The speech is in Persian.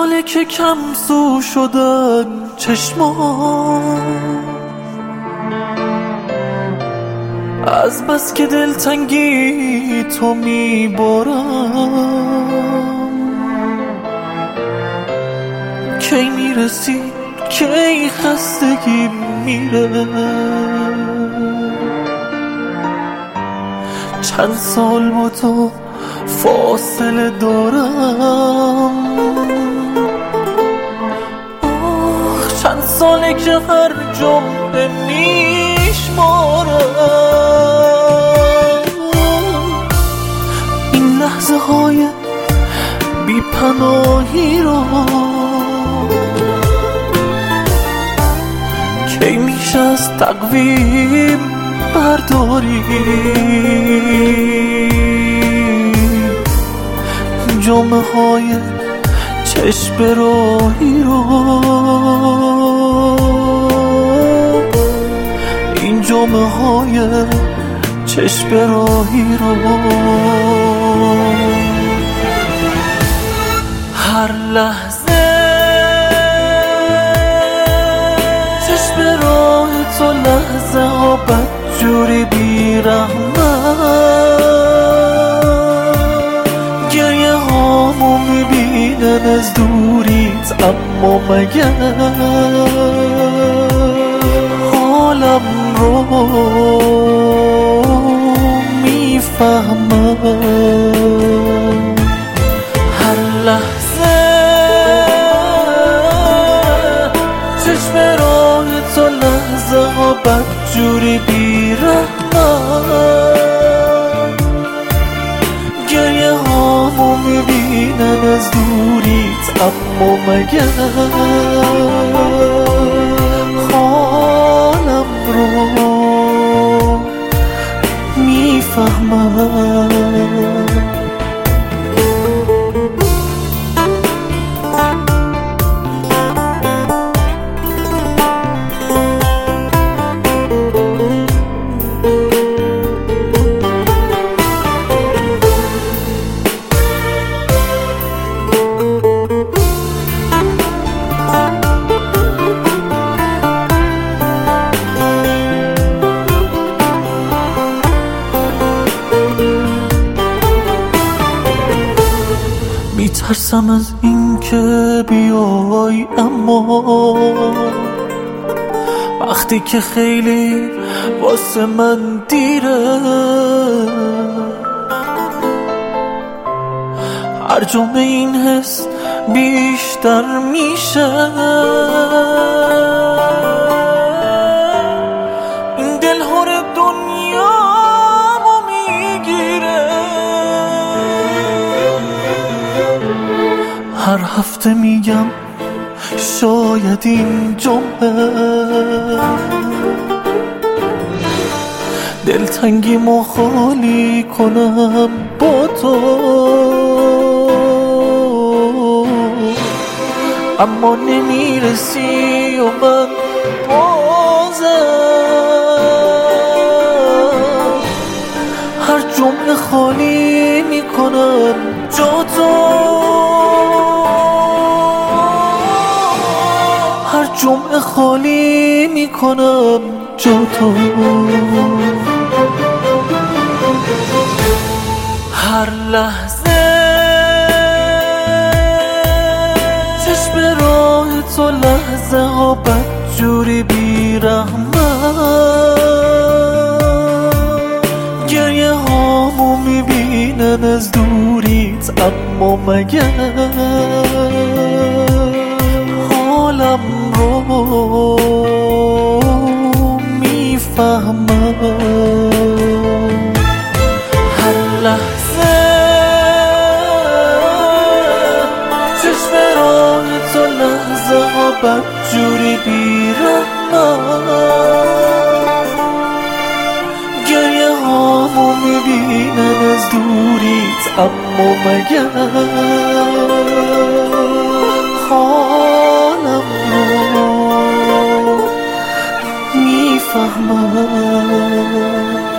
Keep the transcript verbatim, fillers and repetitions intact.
ساله که کم سو شدن چشمان، از بس که دلتنگی تو میبارم. کی میرسی کی خستگی میره، چند سال با تو فاصله دارم. آخ چند ساله که هر جمله میشمارم، این لحظه های بی پناهی رو. کی میشه از تقویم برداری جمعه های چشم راهی رو، این جمعه های چشم راهی رو. هر لحظه چشم راه تو، لحظه ها بدجوری بی‌رحمت، گریه هامو میبینن از دوریت، اما مگر حالم رو میفهمم. هر لحظه چشم راه تو، لحظه ها بدجوری بی‌رحمت، گریه هامو میبینن از دوریت، اما مگر حالم رو میفهمم. میترسم از این که بیای، اما وقتی که خیلی واسه من دیره، هر جمعه این حس بیشتر میشه، این دل هر دنیامو میگیره. هر هفته میگم شاید این جمعه دلتنگی مو خالی کنم با تو، اما نمیرسی و من بازم هر جمعه خالی میکنم جا تو، هر جمعه خالی میکنم جا تو. هر لحظه چشم راه تو، لحظه ها بدجوری بی‌رحمت، گریه هامو میبینن از دوریت، اما مگر حالم رو میفهمم. هر لحظه چشم راه تو، لحظه ها بدجوری بی‌رحمت، گریه هامو میبینن از دوریت، اما مگر حالم رو میفهمم.